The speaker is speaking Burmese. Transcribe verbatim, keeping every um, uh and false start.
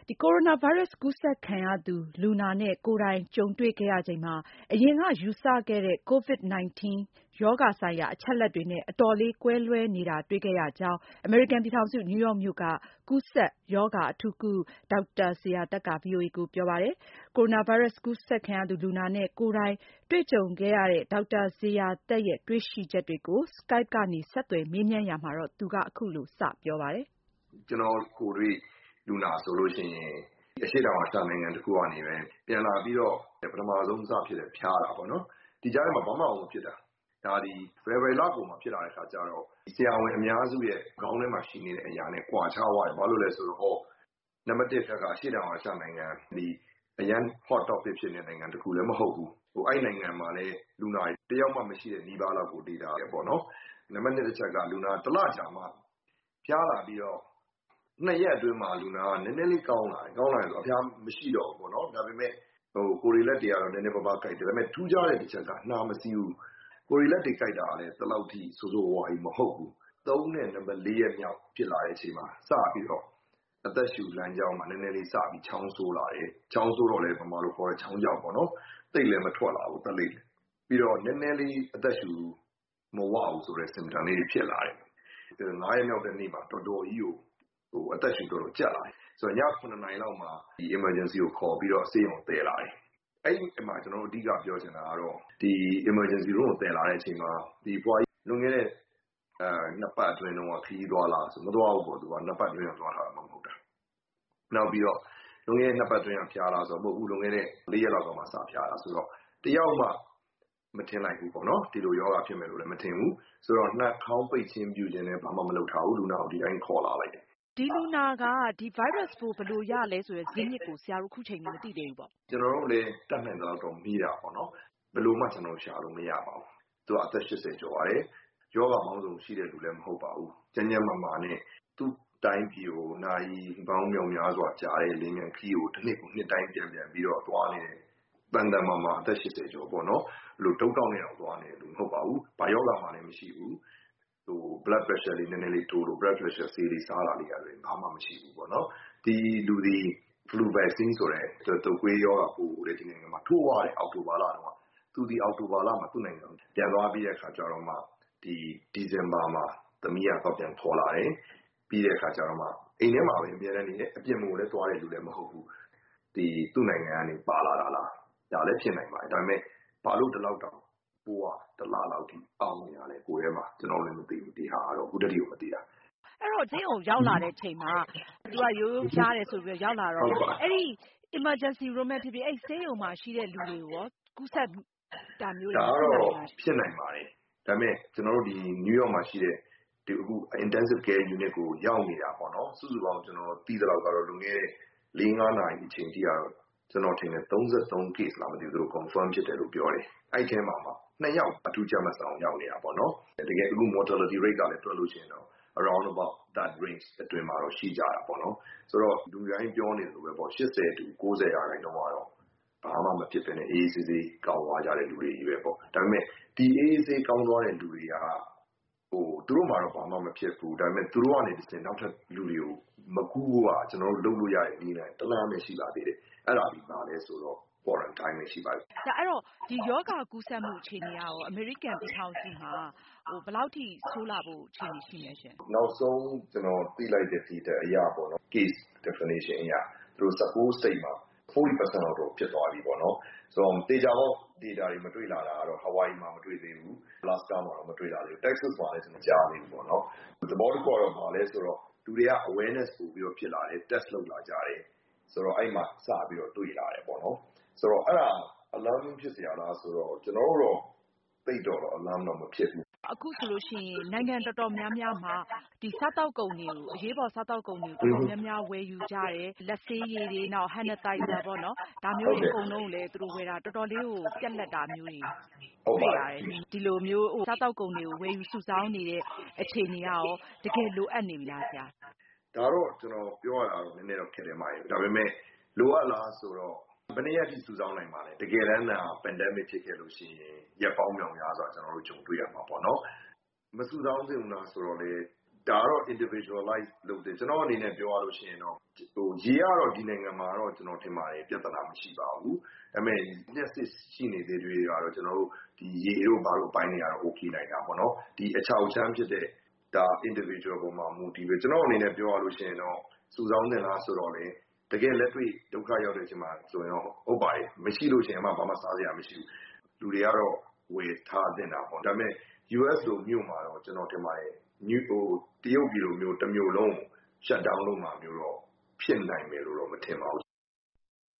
ဒီကိုရိုနာဗိုင်းရပ်စ်ကူးစက်ခံရသူလူနာနဲ့ကိုယ်တိုင်ကြုံတွေ့ခဲ့ရချိန်မှာအရင်ကယူဆခဲ့တဲ့ ကိုဗစ် ၁၉ ရောဂါဆိုင်ရာအချက်အလက်တွေနဲ့အတော်လေးကွဲလွဲနေတာတွေ့ခဲ့ရကြောင်းအမေရိကန်ပြည်ထောင်စုနယူးယောက်မြို့ကကူးစက်ရောဂါအထူးကုဒေါက်တာဇေယျာသက်က ဗွီအိုအေကိုပြောပါတယ်။ ကိုရိုနာဗိုင်းရပ်စ်ကူးစက်ခံရသူလူနာနဲ့ကိုယ်တိုင်တွေ့ကြုံခဲ့ရတဲ့ဒေါက်တာဇေယျာသက်ရဲ့တွေ့ရှိချက်တွေကို Skype ကနေဆက်သွယ်မေးမြန်းရာမှာတော့သူကအခုလိုစပြောပါတယ်။ကျွန်တော်ကိုယ်တွေ့လူနာဆိုလို့ရှိရင်အရှိတောင်အာရှနိုင်ငံတစ်ခုကနေပဲပြန်လာပြီးတော့ပထမဆုံးစဖြစ်တယ်ဖျားတာပေါ့နော်ဒီကြားထဲမှာဘာမှမဖြစ်တာဒါဒီ February လကုန်မှာဖြစ်လာတဲ့အခါကျတော့ဆရာဝန်အများစုရဲ့ခေါင်းထဲမှာရှိနေတဲ့အရာနဲ့ကွာခြားသွားတယ်ဘာလို့လဲဆိုတော့ဟောနံပါတ်တစ်ကအရှိတောင်အာရှနိုင်ငံဒီအရန် hot topic ဖြစ်နေတဲ့နိုင်ငံတစ်ခုလည်းမဟုတ်ဘူးဟိုအဲ့နိုင်ငံမှာလည်းလူနာတယောက်မှမရှိတဲ့နှီးပါးလောက်ကိုဒေတာတယ်ပေါ့နော်နံပါတ်နှစ်တစ်ချက်ကလူနာတစ်လကြာမှဖျားလာပြီးတော့နှစ်ရက်အတွင်းမှာလူနာကနည်းနည်းလေးကောင်းလာတယ်ကောင်းလာတယ်ဆိုအဖျားမရှိတော့ဘူးပေါ့နော်ဒါပေမဲ့ဟိုကိုရီလက်တွေကတော့နည်းနည်းပါးပါးကြိုက်တယ်ဒါပေမဲ့ထူးခြားတဲ့တစ်ချက်ကနှာမစီးဘူးကိုရီလက်တွေကြိုက်တာလည်းတလောက်ထိဆိုးဆိုးဝါးကြီးမဟုတ်ဘူးသုံးနဲ့နံပါတ်လေးရက်မြောက်ဖြစ်လာတဲ့အချိန်မှာစပြီးတော့အသက်ရှူလမ်းကြောင်းမှာနည်းနည်းလေးစပြီးချောင်းဆိုးလာတယ်ချောင်းဆိုးတော့လည်းပမာလို့ခေါ်တဲ့ချောင်းကြောက်ပေါ့နော်တိတ်လည်းမထွက်လာဘူးတက်လိမ့်ပြီးတော့နည်းနည်းလေးအသက်ရှူမဝဘူးဆိုတဲ့ symptom လေးတွေဖြစ်လာတယ်ငါးရက်မြောက်တဲ့နေ့မှာတော်တော်ကြီးကိုဟိုအသက်ရှူတော်တော်ကြက်လာတယ်ဆိုတော့ညခုနှစ်နာရီလောက်မှာဒီ emergency ကိုခေါ်ပြီးတော့ဆေးရုံတည်လာတယ်အဲ့ဒီမှာကျွန်တော်တို့အဓိကပြောချင်တာကတော့ဒီ emergency room ကိုတည်လာတဲ့အချိန်မှာဒီဘွားကြီးလွန်ခဲ့တဲ့အဲနှစ်ပတ်အတွင်းတော့ခရီးသွားလာဆိုမသွားဘူးပေါ့သူကနှစ်ပတ်အတွင်းသွားတာမှမဟုတ်တာနောက်ပြီးတော့လွန်ခဲ့တဲ့နှစ်ပတ်အတွင်းဖျားလာဆိုတော့မဟုတ်ဘူးလွန်ခဲ့တဲ့လေးရက်လောက်ကမှစဖျားလာဆိုတော့တယောက်မှမထင်လိုက်ဘူးပေါ့နော်ဒီလိုယောဂဖြစ်မယ်လို့လည်းမထင်ဘူးဆိုတော့နှာခေါင်းပိတ်ခြင်းပြုခြင်းနဲ့ဘာမှမလုပ်ထားဘူးလူနာကိုဒီတိုင်းခေါ်လာလိုက်တယ်ဒီလူနာကဒီ virus ကိုဘယ်လိုရလဲဆိုတဲ့ဇစ်မြစ်ကိုဆရာတို့ခုချိန်ကြီးမသိသေးဘူးပေါ့ကျွန်တော်တို့လည်းတတ်နိုင်တဲ့လောက်တော့မိတာပေါ့နော်ဘယ်လိုမှကျွန်တော်ရှာလို့မရပါဘူးသူကအသက်ရှစ်ဆယ်ကျော်ပါတယ်ယောဂမောင်းစုံရှိတဲ့လူလည်းမဟုတ်ပါဘူးကျန်းကျန်းမာမာနဲ့သူ့တိုင်းပြည်ကိုနိုင်ပေါင်းမြောင်များစွာကြားတဲ့လင်းမြန်ခီးကိုတစ်နှစ်ကိုနှစ်တိုင်းပြန်ပြန်ပြီးတော့သွားနေတယ်တန်တန်မာမာအသက်ရှစ်ဆယ်ကျော်ပေါ့နော်ဘလို့တုတ်တောက်နေအောင်သွားနေတယ်လို့မဟုတ်ပါဘူးဘာယောဂမှလည်းမရှိဘူးဟို blood pressure လေးနည်းနည်းလေးတိုးလို့ blood pressure ဆေးလေးစားလာလေးရတယ်ဘာမှမရှိဘူးပေါ့နော်ဒီလူဒီ flu vaccine ဆိုတဲ့တုပ်ကွေးယောဂပိုးတဲ့ဒီနိုင်ငံမှာထိုးသွားတယ်အောက်တိုဘာလတုန်းကသူဒီအောက်တိုဘာလမှာသူ့နိုင်ငံပြန်သွားပြီးတဲ့အခါကျတော့မှဒီဒီဇင်ဘာမှာသမီးကတော့ပြန်ခေါ်လာတယ်ပြီးတဲ့အခါကျတော့မှအိမ်ထဲမှာပဲအများနဲ့နေတယ်အပြင်မှာလည်းသွားတယ်လူလည်းမဟုတ်ဘူးဒီသူ့နိုင်ငံကနေပါလာတာလားဒါလည်းဖြစ်နိုင်ပါတယ်ဒါပေမဲ့ဘာလို့ဒီလောက်တောင်ပိုးကတလားလောက်ထိအောင်နေရလဲကိုယ်ထဲမှာကျွန်တော်လည်းမသိဘူးဒီဟာကတော့အခုတည်းကမသိတာအဲ့တော့ဈေးအောင်ရောက်လာတဲ့ချိန်မှာသူကရိုးရိုးဖျားတယ်ဆိုပြီးတော့ရောက်လာတော့အဲ့ဒီ emergency room ဖြစ်ဖြစ်အဲ့ဆေးရုံမှာရှိတဲ့လူတွေကိုရောကူးစက်တာမျိုးတွေဒါတော့ဖြစ်နိုင်ပါတယ်ဒါပေမဲ့ကျွန်တော်တို့ဒီ New York မှာရှိတဲ့ဒီအခု intensive care unit ကိုရောက်နေတာပေါ့နော်စုစုပေါင်းကျွန်တော်သိသလောက်ကတော့လွန်ခဲ့တဲ့လေးငါးနာရီအချိန်ထိကတော့ကျွန်တော်ထင်တယ်သုံးသုံး case လားမသိဘူးသူတို့ confirm ဖြစ်တယ်လို့ပြောတယ်အဲ့ထဲမှာမှနှစ်ယောက်အထူးကြမ်းမဆောင်ရောက်နေတာပေါ့နော်တကယ်အခု mortality rate ကလည်းတွက်လို့ရှိရင်တော့ around about that range အတွင်းမှာတော့ရှိကြတာပေါ့နော်ဆိုတော့လူတိုင်းပြောနေလို့ပဲပေါ့ရှစ်ဆယ်တူကိုးဆယ်ရာခိုင်နှုန်းကတော့ဘာမှမဖြစ်ဘဲနဲ့အေးအေးဆေးဆေးကောင်းသွားကြတဲ့လူတွေကြီးပဲပေါ့ဒါပေမဲ့ဒီအေးအေးဆေးကောင်းသွားတဲ့လူတွေကဟိုသူတို့မှာတော့ဘာမှမဖြစ်ဘူးဒါပေမဲ့သူတို့ကနေတစ်ဆင့်နောက်ထပ်လူတွေကိုမကူးဘူးကကျွန်တော်တို့လုပ်လို့ရတဲ့နည်းနဲ့တလားပဲရှိပါသေးတယ်အဲ့ဒါဒီပါလဲဆိုတော့ quarantine ပဲရှိပါတယ်ဒါအဲ့တော့ဒီယောဂကူးစက်မှုအခြေအနေရောအမေရိကန်ပြည်ထောင်စုမှာဟိုဘယ်လောက်ထိဆိုးလာဖို့အခြေအနေရှိနေရှင်နောက်ဆုံးကျွန်တော်သိလိုက်တဲ့ data အရပေါ့နော် case definition အရသူတို့ state မှာ forty percent လောက်တော့ဖြစ်သွားပြီပေါ့နော်ဆိုတော့တေချာတော့ data တွေမတွေ့လာတာကတော့ Hawaii မှာမတွေ့သေးဘူး Alaska မှာတော့မတွေ့လာသေးဘူး Texas မှာလည်းကျွန်တော်ကြားသေးဘူးပေါ့နော်သဘောတစ်ခုကတော့ဘာလဲဆိုတော့လူတွေက awareness ပို့ပြီးတော့ဖြစ်လာတယ် test လုပ်လာကြတယ်ဆိုတော့အဲ့မှာစပြီးတော့တွေ့လာတယ်ပေါ့နော်ဆိုတော့အဲ့ဒါ alarm ဖြစ်စရာလားဆိုတော့ကျွန်တော်တို့တော့သိတော့ alarm တော့မဖြစ်ဘူးအခုဆိုလို့ရှိရင်နိုင်ငံတော်တော်များများမှာဒီစားတောက်ကုန်တွေကိုအရေးပေါ်စားတောက်ကုန်တွေကိုတော်တော်များများဝယ်ယူကြတယ်လက်ဆေးရည်တွေနောက် hand sanitizer ပေါ့နော်ဒါမျိုးတွေအကုန်လုံးကိုလည်းသူတို့ဝယ်တာတော်တော်လေးကိုပြက်လက်တာမျိုးတွေတွေ့ရတယ်ဒီလိုမျိုးဟိုစားတောက်ကုန်တွေကိုဝယ်ယူစုဆောင်းနေတဲ့အခြေအနေကရောတကယ်လိုအပ်နေပြီလားဆရာဒါတော့ကျွန်တော်ပြောရတာတော့နည်းနည်းတော့ခက်တယ်မှာဒါပေမဲ့လိုအပ်လားဆိုတော့ဘယ်နည်းအထိစုဆောင်းနိုင်ပါလဲတကယ်တမ်းက pandemic ဖြစ်ခဲ့လို့ရှိရင်ရက်ပေါင်းမြောင်များစွာကျွန်တော်တို့ကြုံတွေ့ရမှာပေါ့နော်မစုဆောင်းသင့်ဘူးလားဆိုတော့လေဒါကတော့ individualize လုပ်တယ်ကျွန်တော်အနေနဲ့ပြောရလို့ရှိရင်တော့ဟိုရေကတော့ဒီနိုင်ငံမှာတော့ကျွန်တော်ထင်ပါတယ်ပြဿနာမရှိပါဘူးဒါပေမဲ့လျှက်စစ်ရှိနေသေးတွေကတော့ကျွန်တော်တို့ဒီရေတို့ဘာလို့ပိုင်းနေရတော့ okay နိုင်တာပေါ့နော်ဒီအချောက်ချမ်းဖြစ်တဲ့ဒါ individual ပုံမှာမူတည်ပဲကျွန်တော်အနေနဲ့ပြောရလို့ရှိရင်တော့စုဆောင်းတင်လားဆိုတော့လေတကယ်လက်တွေ့ဒုက္ခရောက်တဲ့အချိန်မှာဆိုရင်တော့ဟုတ်ပါတယ်မရှိလို့ရှိရင်မှဘာမှစားစရာမရှိဘူးလူတွေကတော့ဝယ်ထားတင်တာပေါ့ဒါပေမဲ့ U S လိုမြို့မှာတော့ကျွန်တော်ထင်ပါတယ်ညဟိုတရုတ်ပြည်လိုမျိုးတစ်မျိုးလုံး shut down လုပ်မှာမျိုးတော့ဖြစ်နိုင်မယ်လို့တော့မထင်ပါဘူး